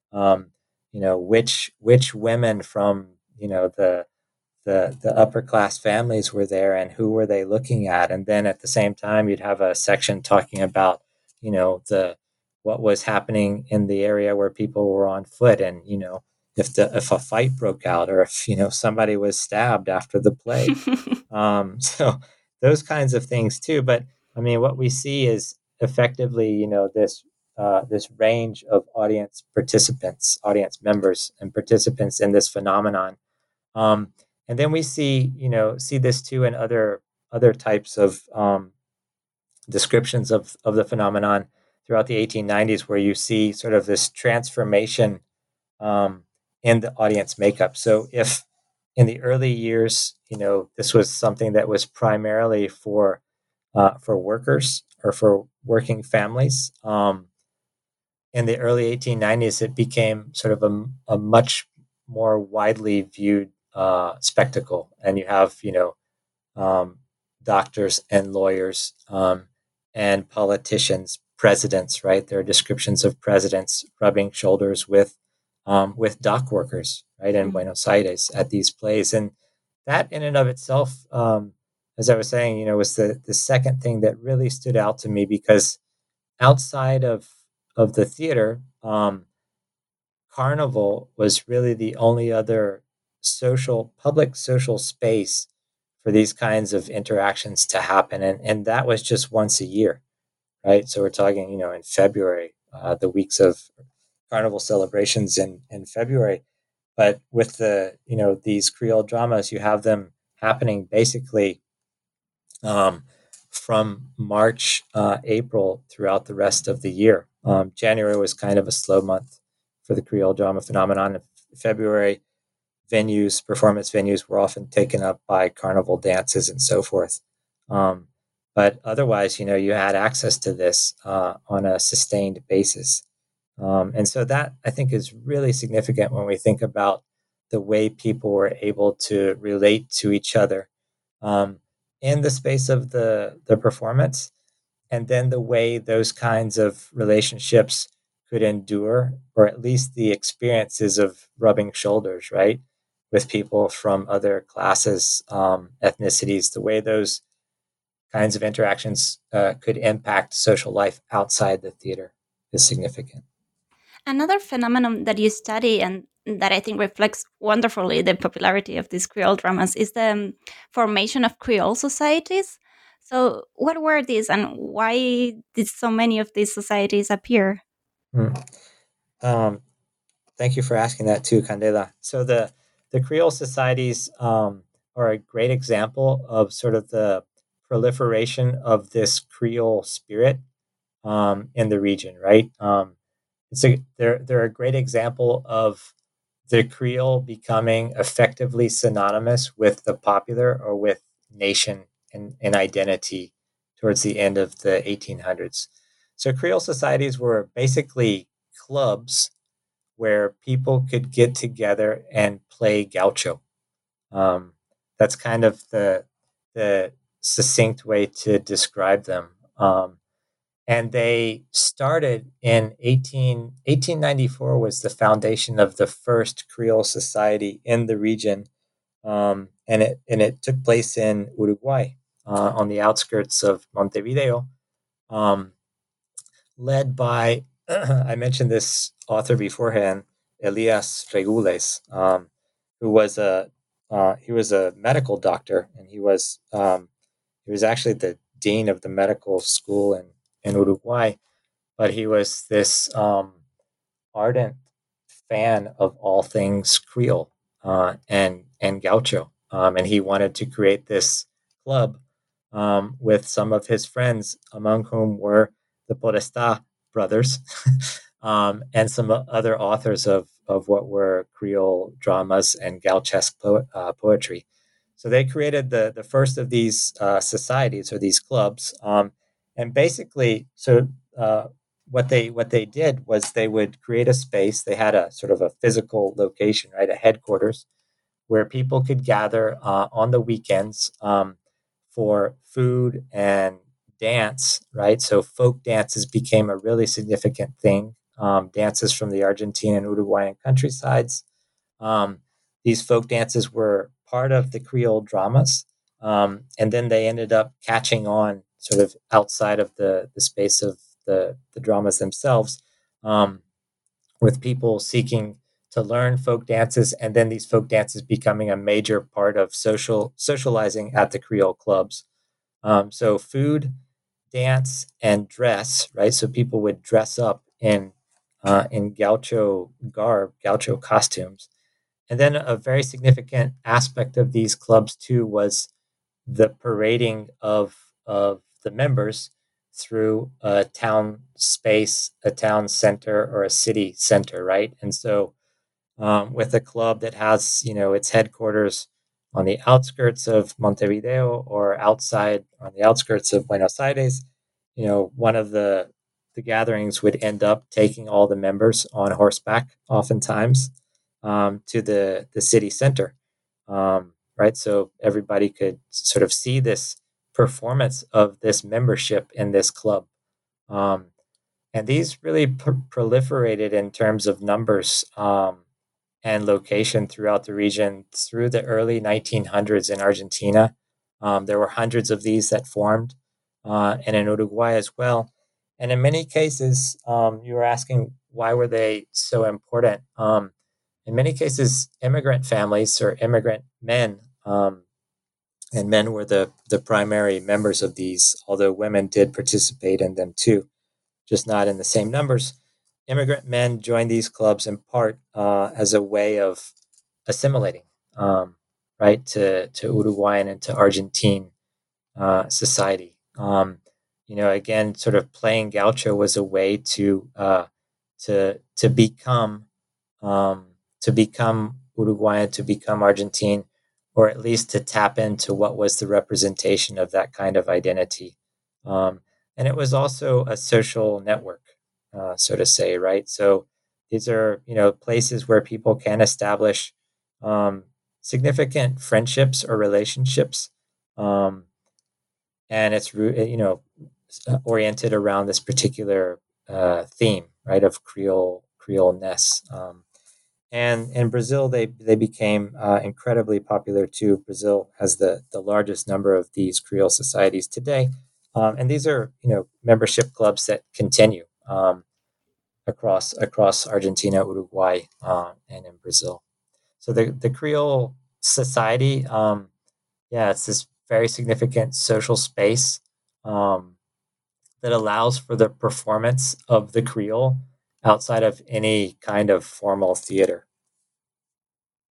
which women from, the upper class families were there and who were they looking at. And then at the same time, you'd have a section talking about, what was happening in the area where people were on foot, and if a fight broke out, or if somebody was stabbed after the play. So those kinds of things too. But I mean, what we see is effectively, this range of audience members and participants in this phenomenon. And then we see this too in other types of descriptions of the phenomenon throughout the 1890s, where you see sort of this transformation in the audience makeup. So if in the early years, this was something that was primarily for workers or for working families, in the early 1890s, it became sort of a much more widely viewed spectacle. And you have, doctors and lawyers and politicians, presidents, right? There are descriptions of presidents rubbing shoulders with dock workers, right, in Buenos Aires at these plays. And that in and of itself, as I was saying, was the second thing that really stood out to me, because outside of the theater, Carnival was really the only other public social space for these kinds of interactions to happen. And that was just once a year, right? So we're talking, in February, the weeks of Carnival celebrations in February. But with these Creole dramas, you have them happening basically from March, April throughout the rest of the year. January was kind of a slow month for the Creole drama phenomenon. February, performance venues were often taken up by carnival dances and so forth. But otherwise, you had access to this on a sustained basis. And so that, I think, is really significant when we think about the way people were able to relate to each other in the space of the performance, and then the way those kinds of relationships could endure, or at least the experiences of rubbing shoulders, right, with people from other classes, ethnicities, the way those kinds of interactions could impact social life outside the theater is significant. Another phenomenon that you study and that I think reflects wonderfully the popularity of these Creole dramas is the formation of Creole societies. So, what were these, and why did so many of these societies appear? Mm. Thank you for asking that too, Candela. So the the Creole societies are a great example of sort of the proliferation of this Creole spirit in the region, right? They're a great example of the Creole becoming effectively synonymous with the popular or with nation and identity towards the end of the 1800s. So Creole societies were basically clubs where people could get together and play gaucho. Um, that's kind of the succinct way to describe them. And they started in 1894 was the foundation of the first Creole society in the region. And it took place in Uruguay on the outskirts of Montevideo, um, led by, I mentioned this author beforehand, Elias Regules, who was he was a medical doctor, and he was actually the dean of the medical school in Uruguay, but he was this ardent fan of all things Creole and Gaucho, and he wanted to create this club with some of his friends, among whom were the Podestá brothers, and some other authors of what were Creole dramas and Gauchesque poetry. So they created the first of these societies or these clubs, and basically, what they did was they would create a space. They had a sort of a physical location, right, a headquarters, where people could gather on the weekends for food and dance, right? So folk dances became a really significant thing. Dances from the Argentine and Uruguayan countrysides. Um, these folk dances were part of the Creole dramas, and then they ended up catching on sort of outside of the space of the dramas themselves, um, with people seeking to learn folk dances, and then these folk dances becoming a major part of socializing at the Creole clubs. So food, dance, and dress, right? So people would dress up in gaucho garb, gaucho costumes. And then a very significant aspect of these clubs too was the parading of the members through a town space, a town center, or a city center, right? And so, with a club that has its headquarters on the outskirts of Montevideo or outside on the outskirts of Buenos Aires, one of the gatherings would end up taking all the members on horseback, oftentimes, to the city center, right? So everybody could sort of see this performance of this membership in this club. Um, and these really proliferated in terms of numbers and location throughout the region through the early 1900s in Argentina. There were hundreds of these that formed, and in Uruguay as well. And in many cases, you were asking why were they so important? In many cases, immigrant families or immigrant men, and men were the primary members of these, although women did participate in them too, just not in the same numbers. Immigrant men joined these clubs in part as a way of assimilating, right, to Uruguayan and to Argentine society. Again, sort of playing gaucho was a way to become um, to become Uruguayan, to become Argentine, or at least to tap into what was the representation of that kind of identity. Um, and it was also a social network, so to say, right? So these are places where people can establish um, significant friendships or relationships, um, and it's oriented around this particular theme, right, of Creole-ness. And in Brazil, they became incredibly popular too. Brazil has the largest number of these Creole societies today, and these are membership clubs that continue across Argentina, Uruguay, and in Brazil. So the Creole society, yeah, it's this very significant social space um, that allows for the performance of the Creole outside of any kind of formal theater.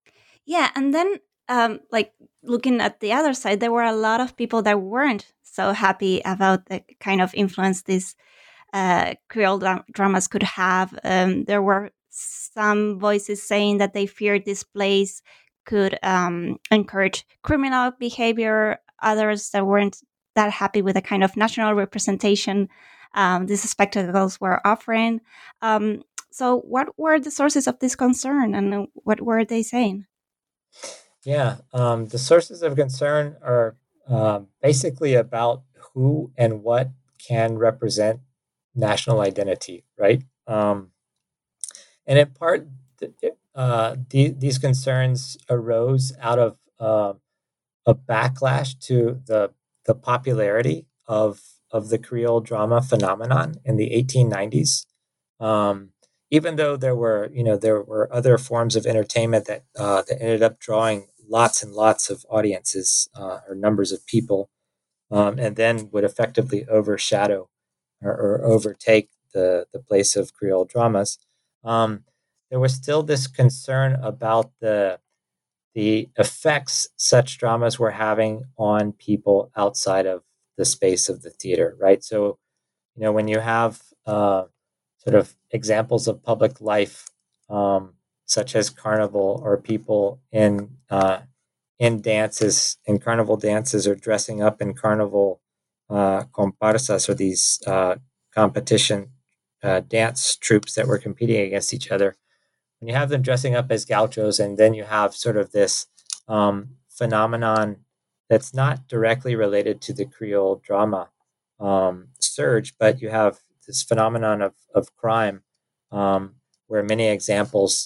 Yeah, and then like looking at the other side, there were a lot of people that weren't so happy about the kind of influence these Creole dramas could have. There were some voices saying that they feared this plays could encourage criminal behavior. Others that weren't that happy with the kind of national representation these spectacles were offering. So, what were the sources of this concern, and what were they saying? Yeah, the sources of concern are basically about who and what can represent national identity, right? And in part, these concerns arose out of a backlash to the popularity of the Creole drama phenomenon in the 1890s. Um, Even though there were other forms of entertainment that ended up drawing lots and lots of audiences or numbers of people, and then would effectively overshadow or overtake the place of Creole dramas. Um, there was still this concern about the effects such dramas were having on people outside of the space of the theater, right? So, when you have sort of examples of public life, such as carnival or people in dances, in carnival dances, or dressing up in carnival comparsas, or these competition dance troops that were competing against each other. When you have them dressing up as gauchos, and then you have sort of this phenomenon that's not directly related to the Creole drama surge, but you have this phenomenon of crime, where many examples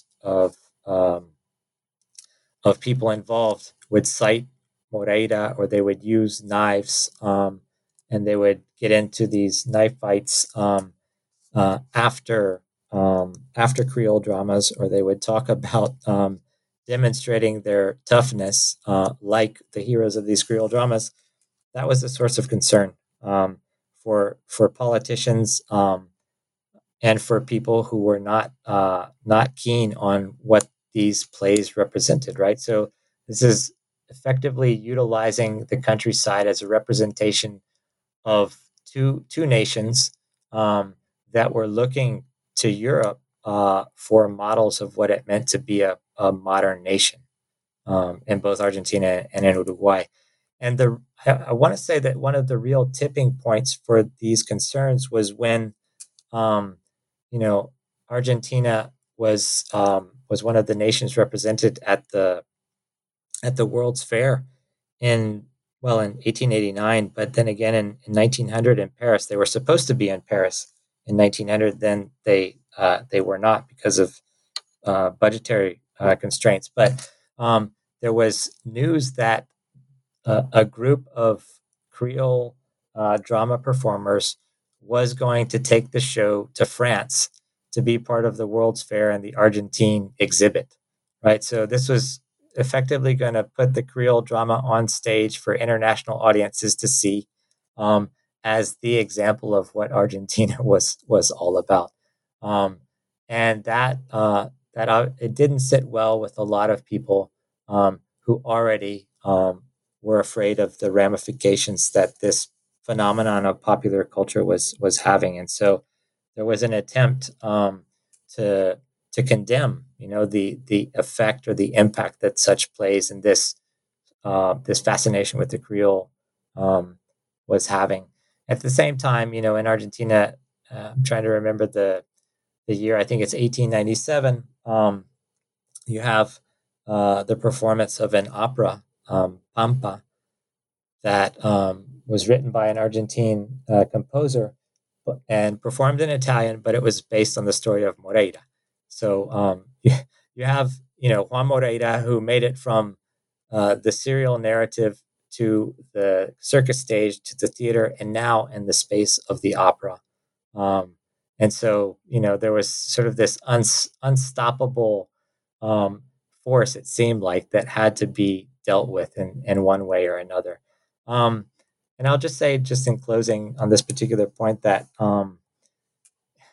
of people involved would cite Moreira, or they would use knives, and they would get into these knife fights after Creole dramas, or they would talk about demonstrating their toughness, like the heroes of these Creole dramas. That was a source of concern for politicians, and for people who were not keen on what these plays represented. Right, so this is effectively utilizing the countryside as a representation of two nations that were looking to Europe for models of what it meant to be a modern nation, in both Argentina and in Uruguay. And I want to say that one of the real tipping points for these concerns was when um, you know Argentina was one of the nations represented at the World's Fair in in 1889, but then again in 1900 in Paris. They were supposed to be in Paris in 1900. Then they were not because of budgetary constraints. But there was news that a group of Creole drama performers was going to take the show to France to be part of the World's Fair and the Argentine exhibit, right? So this was effectively going to put the Creole drama on stage for international audiences to see, as the example of what Argentina was all about, and that it didn't sit well with a lot of people who already were afraid of the ramifications that this phenomenon of popular culture was having, and so there was an attempt to condemn, the effect or the impact that such plays and this fascination with the Creole was having. At the same time, in Argentina, I'm trying to remember the year. I think it's 1897. You have the performance of an opera, Pampa, that was written by an Argentine composer and performed in Italian, but it was based on the story of Moreira. So you have Juan Moreira, who made it from the serial narrative to the circus stage to the theater, and now in the space of the opera. Um, and so there was sort of this unstoppable um, force, it seemed like, that had to be dealt with in one way or another. Um, and I'll just say, just in closing on this particular point, that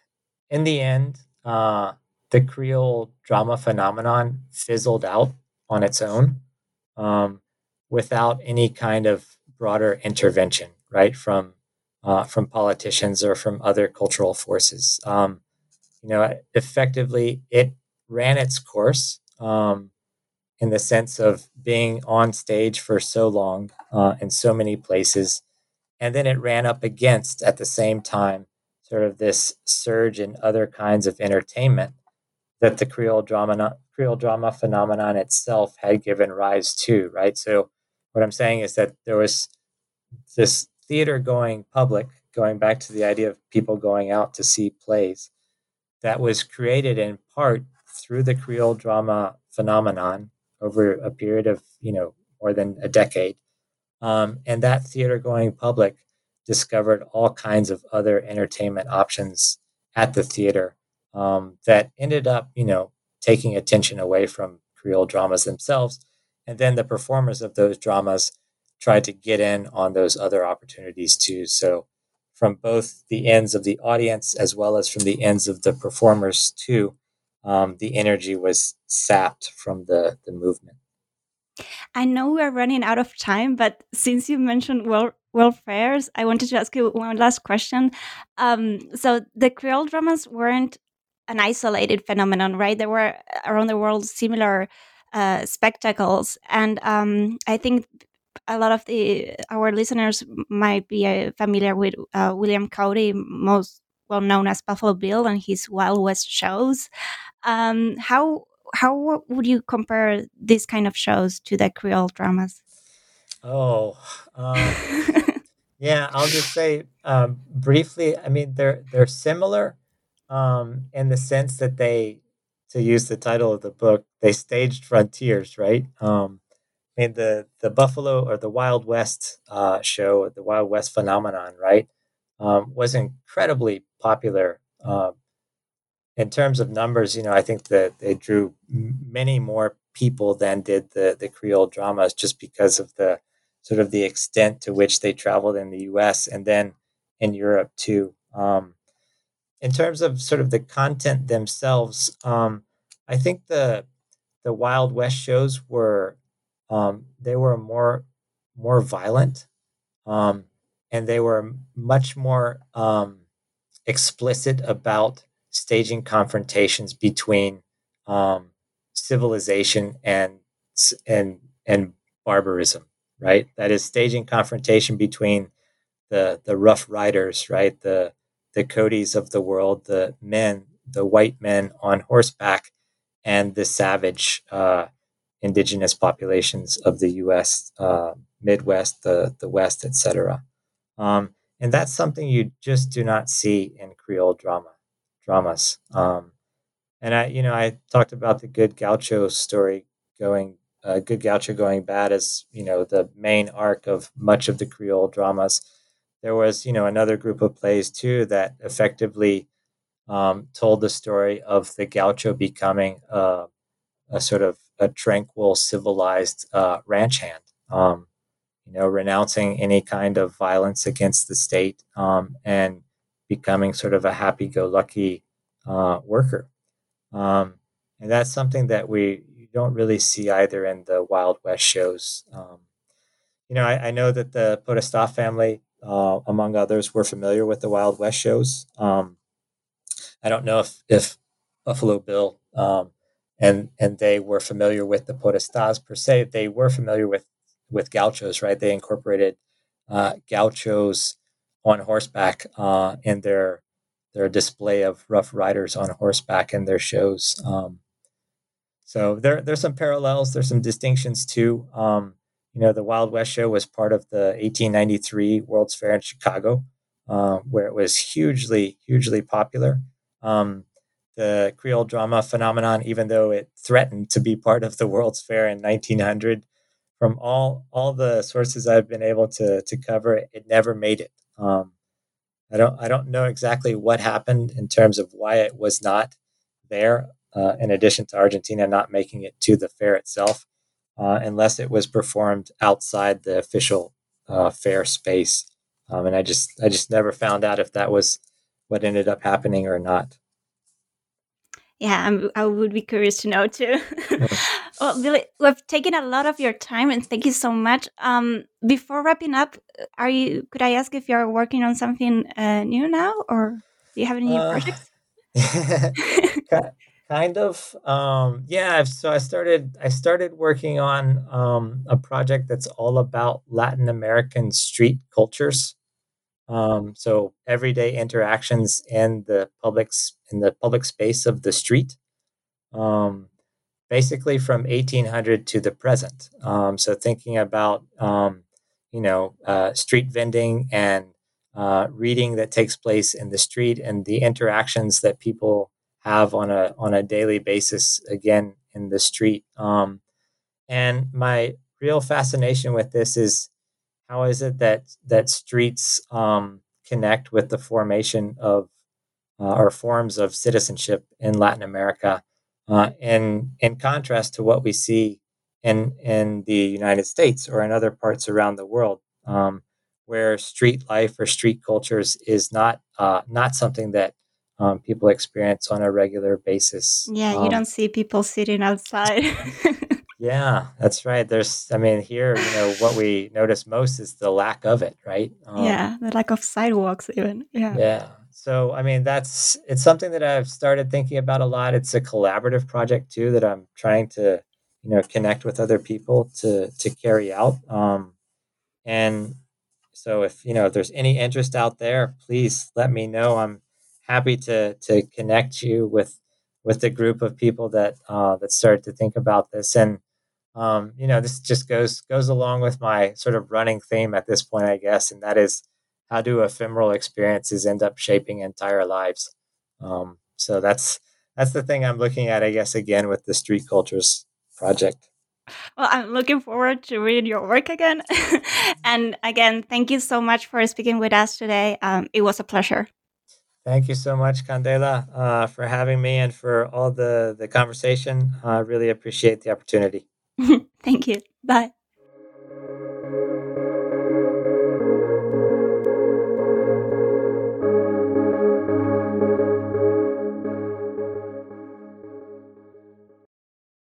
in the end, the Creole drama phenomenon fizzled out on its own, um, without any kind of broader intervention, right, from politicians or from other cultural forces. Effectively, it ran its course, in the sense of being on stage for so long, in so many places, and then it ran up against, at the same time, sort of this surge in other kinds of entertainment that the Creole drama phenomenon itself had given rise to, right? So what I'm saying is that there was this theater going public, going back to the idea of people going out to see plays, that was created in part through the Creole drama phenomenon over a period of, more than a decade. And that theater going public discovered all kinds of other entertainment options at the theater, that ended up, taking attention away from Creole dramas themselves. And then the performers of those dramas tried to get in on those other opportunities too. So from both the ends of the audience as well as from the ends of the performers too, the energy was sapped from the movement. I know we are running out of time, but since you mentioned world fairs, I wanted to ask you one last question. So the Creole dramas weren't an isolated phenomenon, right? There were around the world similar spectacles, and I think a lot of our listeners might be familiar with William Cody, most well known as Buffalo Bill, and his Wild West shows. How would you compare these kind of shows to the Creole dramas? Oh, yeah, I'll just say, briefly. I mean, they're similar, in the sense that they, to use the title of the book, they staged frontiers, right? I mean, the Buffalo or the Wild West show, the Wild West phenomenon, right, was incredibly popular. In terms of numbers, I think that they drew many more people than did the Creole dramas, just because of the sort of the extent to which they traveled in the U.S. and then in Europe too. In terms of sort of the content themselves, I think the Wild West shows were, they were more violent, um, and they were much more, explicit about staging confrontations between, um, civilization and barbarism. Right, that is staging confrontation between the Rough Riders, right, the Codys of the world, the white men on horseback, and the savage, indigenous populations of the U.S. Midwest, the West, etc. And that's something you just do not see in Creole dramas. And I talked about the Good Gaucho story Good Gaucho going bad as the main arc of much of the Creole dramas. There was another group of plays too that effectively, told the story of the Gaucho becoming a sort of a tranquil, civilized ranch hand. Renouncing any kind of violence against the state, and becoming sort of a happy-go-lucky worker. And that's something that you don't really see either in the Wild West shows. I know that the Podestá family, among others, were familiar with the Wild West shows. I don't know if Buffalo Bill, and they were familiar with the Podestás per se. They were familiar with gauchos, right? They incorporated gauchos on horseback, in their display of Rough Riders on horseback in their shows. So there's some parallels. There's some distinctions too. The Wild West show was part of the 1893 World's Fair in Chicago, where it was hugely, hugely popular. The Creole drama phenomenon, even though it threatened to be part of the World's Fair in 1900, from all the sources I've been able to cover, it never made it. I don't know exactly what happened in terms of why it was not there. In addition to Argentina not making it to the fair itself, unless it was performed outside the official fair space, and I just never found out if that was what ended up happening or not. Yeah, I would be curious to know too. Well, Billy, we've taken a lot of your time, and thank you so much. Before wrapping up, are you? Could I ask if you're working on something new now, or do you have any new Uh, projects? ki- kind of. Yeah. So I started working on a project that's all about Latin American street cultures. So everyday interactions in the public space of the street. Um, Basically from 1800 to the present. So thinking about street vending and reading that takes place in the street and the interactions that people have on a daily basis again in the street. And my real fascination with this is how is it that streets connect with the formation of or forms of citizenship in Latin America, in contrast to what we see in the United States or in other parts around the world, where street life or street cultures is not something that people experience on a regular basis. Yeah, you don't see people sitting outside. Yeah, that's right. I mean, here, what we notice most is the lack of it, right? Yeah, the lack of sidewalks, even. Yeah. Yeah. So, I mean, it's something that I've started thinking about a lot. It's a collaborative project too that I'm trying to, connect with other people to carry out. And so if there's any interest out there, please let me know. I'm happy to connect you with a group of people that start to think about this. And this just goes along with my sort of running theme at this point, I guess, and that is how do ephemeral experiences end up shaping entire lives? So that's the thing I'm looking at, I guess, again with the Street Cultures project. Well, I'm looking forward to reading your work again. And again, thank you so much for speaking with us today. It was a pleasure. Thank you so much, Candela, for having me and for all the conversation. I really appreciate the opportunity. Thank you. Bye.